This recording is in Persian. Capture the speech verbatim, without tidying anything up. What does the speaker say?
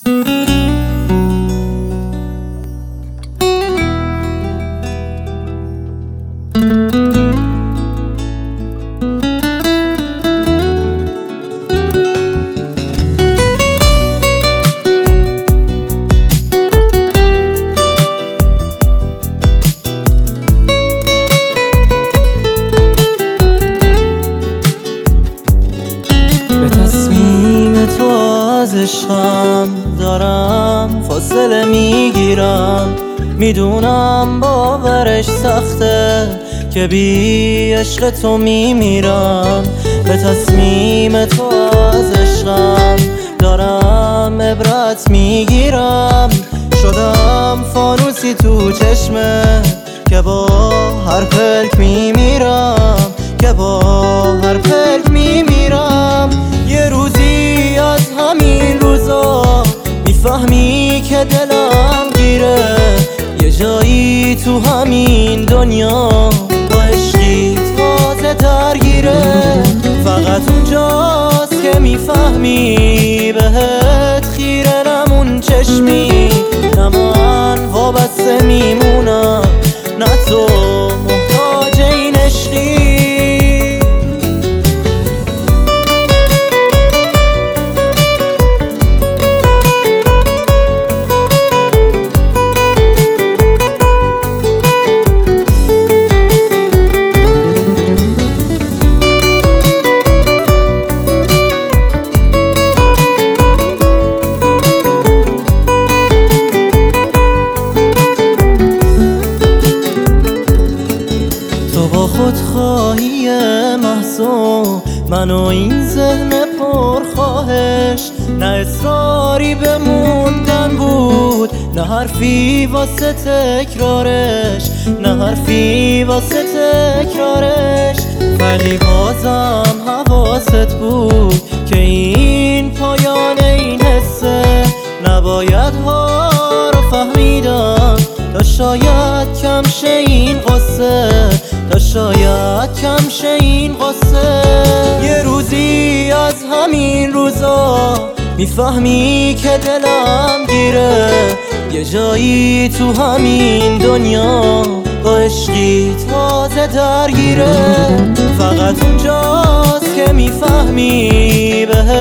به تصمیم تو از عشقم دارم فاصله میگیرم، میدونم باورش سخته که بی عشق تو میمیرم. به تصمیم تو از عشقم دارم عبرت میگیرم، شدم فانوسی تو چشمه که با هر پلک میمیرم، که با هر پلک میمیرم. یه روزی از همین روزا میفهمی که دلم گیره، یه جایی تو همین دنیا با عشقی تازه درگیره. فقط اونجاست که میفهمی بهت خیره نمون چشمی، نه من وابسته میمونم نه تو محتاج این عشقی. خودخواهی محضو منو این ذهن پرخواهش، نه اصراری به موندن بود، نه حرفی واسه تکرارش، نه حرفی واسه تکرارش. ولی بازم حواست بود که این پایان این حسه، نباید ها رو فهمیدم تا شاید کم شه این قصه، تا شاید کم شه این قصه. یه روزی از همین روزا میفهمی که دلم گیره، یه جایی تو همین دنیا با عشقی تازه درگیره. فقط اونجاست که میفهمی به